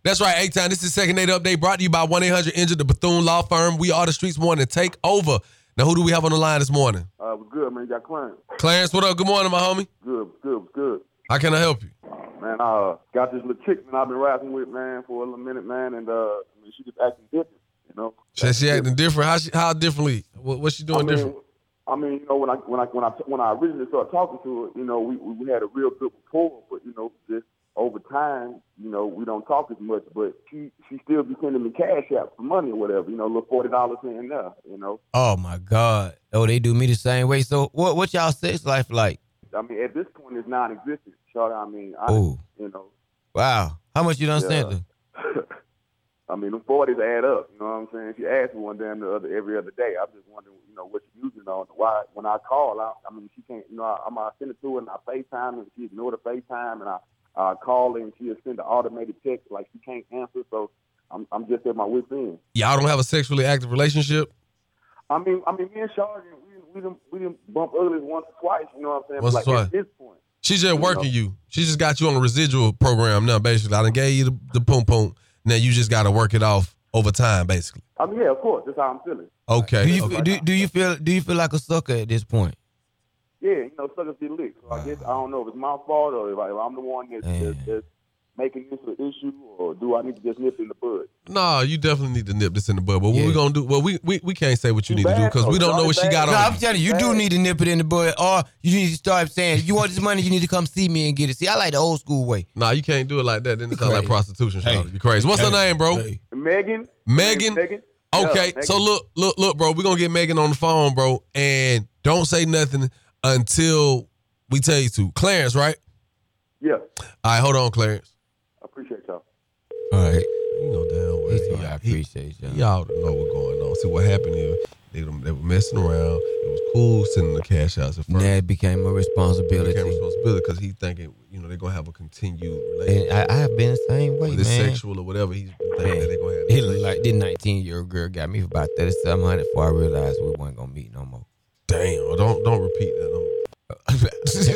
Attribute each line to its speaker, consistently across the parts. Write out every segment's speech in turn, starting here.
Speaker 1: That's right, A-Town. This is Second Date Update brought to you by 1-800-INJURED, the Bethune Law Firm. We are the streets morning. Take over. Now, who do we have on the line this morning?
Speaker 2: What's good, man? You got Clarence.
Speaker 1: Clarence, what up? Good morning, my homie.
Speaker 2: Good.
Speaker 1: How can I help you?
Speaker 2: Man, got this little chick, man, I've been rapping with, man, for a little minute, man, and she just acting different, you know.
Speaker 1: She acting different? How differently? What's she doing different?
Speaker 2: I mean, you know, when I originally started talking to her, you know, we had a real good rapport, but you know, just over time, you know, we don't talk as much. But she still be sending me cash out for money or whatever, you know, a little $40 here and there, you know.
Speaker 3: Oh my God! Oh, they do me the same way. So what y'all sex life like?
Speaker 2: I mean, at this point, it's non-existent, Shawty. I mean, you know.
Speaker 3: Wow, how much you done sent her?
Speaker 2: I mean, them 40s add up. You know what I'm saying? She asked me one damn every other day. I'm just wondering, you know, what she's using on. Why when I call, I mean, she can't. You know, I send it to her and I FaceTime and she ignore the FaceTime and I call her and she'll send an automated text like she can't answer. So I'm just at my wit's end.
Speaker 1: Y'all don't have a sexually active relationship?
Speaker 2: I mean, me and Shawty, we didn't bump uglies once or twice. You know what I'm saying?
Speaker 1: Once or twice.
Speaker 2: At this point,
Speaker 1: she's just working you. She just got you on a residual program now. Basically, I done gave you the poom poom. Now you just got to work it off over time, basically.
Speaker 2: I mean, yeah, of course. That's how I'm feeling.
Speaker 1: Okay.
Speaker 3: Do you feel like a sucker at this point?
Speaker 2: Yeah, you know, suckers get licked. So I guess I don't know if it's my fault or if I'm the one that's making this an issue, or do I need to just nip in the bud?
Speaker 1: No, you definitely need to nip this in the bud. But what we gonna do? Well, we can't say what you need to do because we don't know what she got on.
Speaker 3: No, I'm telling you, you do need to nip it in the bud, or you need to start saying, you want this money, you need to come see me and get it. See, I like the old school way.
Speaker 1: Nah, you can't do it like that. Then it sounds like prostitution. You crazy. What's her name, bro?
Speaker 2: Megan.
Speaker 1: Okay, so look, bro. We're gonna get Megan on the phone, bro, and don't say nothing until we tell you to. Clarence, right?
Speaker 2: Yeah.
Speaker 1: All right, hold on, Clarence.
Speaker 2: I appreciate y'all.
Speaker 3: All right.
Speaker 1: You know damn well.
Speaker 3: I appreciate y'all.
Speaker 1: Y'all know what's going on. See what happened here. They were messing around. It was cool sending the cash out at first.
Speaker 3: That became a responsibility.
Speaker 1: Because he's thinking, you know, they're going to have a continued relationship.
Speaker 3: And I have been the same way,
Speaker 1: Whether
Speaker 3: man.
Speaker 1: it's sexual or whatever, he's thinking that they're going to have.
Speaker 3: He looked like this 19-year-old girl got me for about $3,700 before I realized we weren't going to meet no more.
Speaker 1: Damn, don't repeat that no more.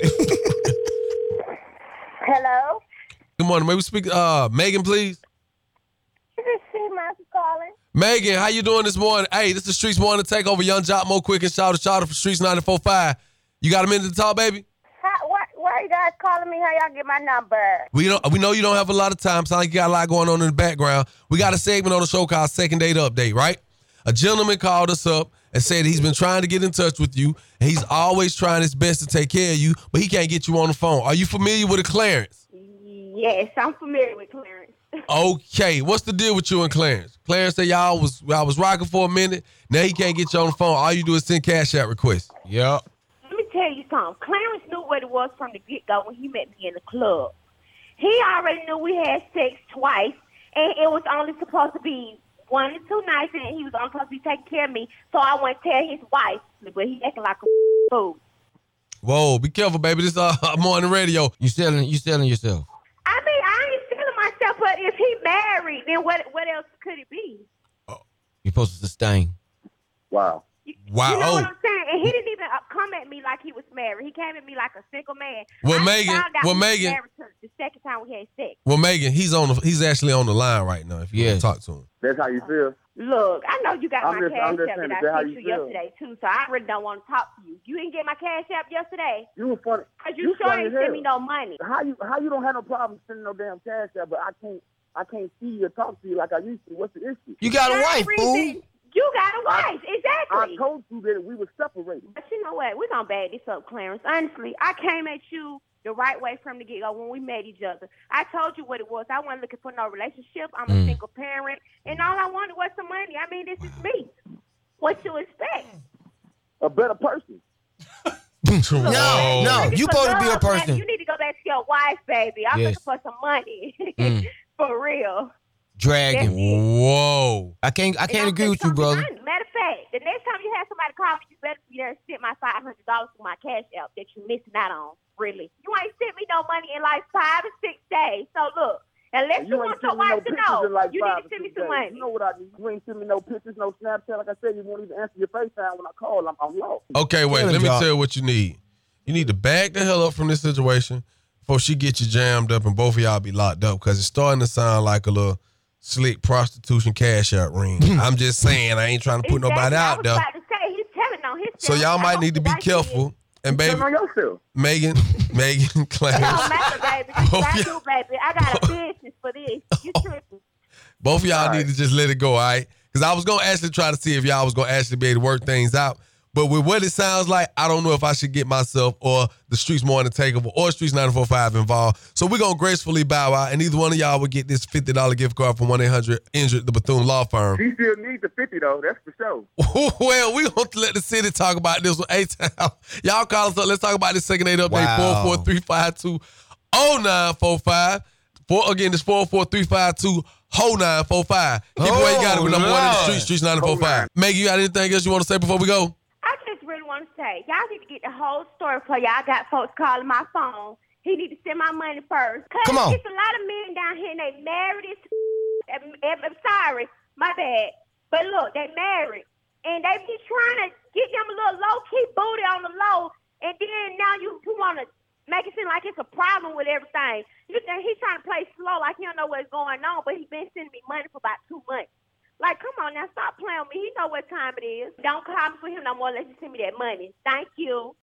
Speaker 4: Hello?
Speaker 1: Good morning. May we speak Megan, please?
Speaker 4: This is Shima calling.
Speaker 1: Megan, how you doing this morning? Hey, this is Streets Morning to take over. Young Jock, Mo Quick, and Shouter for Streets 94.5. You got a minute to talk, baby?
Speaker 4: Why are you guys calling me? How y'all get my number?
Speaker 1: We know you don't have a lot of time. Sound like you got a lot going on in the background. We got a segment on the show called Second Date Update, right? A gentleman called us up and said he's been trying to get in touch with you, and he's always trying his best to take care of you, but he can't get you on the phone. Are you familiar with a Clarence?
Speaker 4: Yes, I'm familiar with Clarence.
Speaker 1: Okay, what's the deal with you and Clarence? Clarence said y'all was rocking for a minute. Now he can't get you on the phone. All you do is send cash out requests.
Speaker 3: Yep.
Speaker 4: Let me tell you something. Clarence knew what it was from the get-go when he met me in the club. He already knew we had sex twice, and it was only supposed to be 1 or 2 nights, and he was only supposed to be taking care of me, so I wouldn't tell his wife, but he acting like a fool.
Speaker 1: Whoa, be careful, baby. This I'm on the radio.
Speaker 3: You selling yourself.
Speaker 4: I mean, I ain't selling myself, but if he married, then what else could it be?
Speaker 3: You're supposed to sustain.
Speaker 2: Wow.
Speaker 4: You know what I'm saying? And he didn't even come at me like he was married. He came at me like a single man.
Speaker 1: Megan,
Speaker 4: the second time we had sex.
Speaker 1: Well, Megan, he's actually on the line right now. If you want to talk to him.
Speaker 2: That's how you feel?
Speaker 4: Look, I know you got my cash app that I sent you
Speaker 2: feel?
Speaker 4: yesterday too, so I really don't want to talk to you. You didn't get my cash app yesterday?
Speaker 2: You were funny.
Speaker 4: Cause you sure didn't send me no money.
Speaker 2: How you don't have no problem sending no damn cash app, but I can't see you or talk to you like I used to. What's the issue?
Speaker 3: You got a wife, fool.
Speaker 4: You got a wife, exactly.
Speaker 2: I told you that we were separated.
Speaker 4: But you know what? We're going to bag this up, Clarence. Honestly, I came at you the right way from the get-go when we met each other. I told you what it was. I wasn't looking for no relationship. I'm a single parent, and all I wanted was some money. I mean, this is me. What you expect?
Speaker 2: A better person.
Speaker 3: No, you supposed to be a person.
Speaker 4: You need to go back to your wife, baby. I'm looking for some money. For real.
Speaker 3: Dragging.
Speaker 1: Whoa.
Speaker 3: I can't agree with you, brother.
Speaker 4: Matter of fact, the next time you have somebody call me, you better be there and send my $500 for my cash app that you're missing out on. Really. You ain't sent me no money in like 5 or 6 days. So look, unless you want your wife to know, you need to send me some money.
Speaker 2: You know what I need? You ain't send me no pictures, no Snapchat. Like I said, you won't even answer your FaceTime when I call. I'm lost.
Speaker 1: Okay, wait. Let me tell you what you need. You need to back the hell up from this situation. before she get you jammed up and both of y'all be locked up, because it's starting to sound like a little slick prostitution cash out ring. I'm just saying, I ain't trying to put nobody out there.
Speaker 4: I was about to say, he's telling on himself.
Speaker 1: So y'all might need to be careful. And baby,
Speaker 2: Turn on yourself.
Speaker 1: Megan, Clarence.
Speaker 4: It don't matter, baby. This is what I do, baby. I got a business for this. You tripping.
Speaker 1: Both of y'all
Speaker 2: All right.
Speaker 1: need to just let it go, all right? Because I was going to actually try to see if y'all was going to actually be able to work things out. But with what it sounds like, I don't know if I should get myself or the Streets Morning Takeover or Streets 94.5 involved. So we're going to gracefully bow out, and either one of y'all will get this $50 gift card from 1-800-INJURED, the Bethune Law Firm.
Speaker 2: She still needs the 50 though. That's for sure.
Speaker 1: Well, we're going to let the city talk about this one. A-Town. Y'all call us up. Let's talk about this second date update.
Speaker 3: Wow.
Speaker 1: 44352-0945. Again, it's 44352-0945. Keep away, you got it with number one in the Streets 94.5. Megan, you got anything else you want to say before we go?
Speaker 4: I just really want to say, y'all need to get the whole story for y'all. Got folks calling my phone. He need to send my money first. Cause
Speaker 3: Come on.
Speaker 4: There's a lot of men down here and they married as I'm sorry, my bad. But look, they married. And they be trying to get them a little low-key booty on the low. And then now you want to make it seem like it's a problem with everything. You think he's trying to play slow like he don't know what's going on, but he been sending me money for about 2 months. Like, come on now, stop playing with me. He know what time it is. Don't call me for him no more unless you send me that money. Thank you.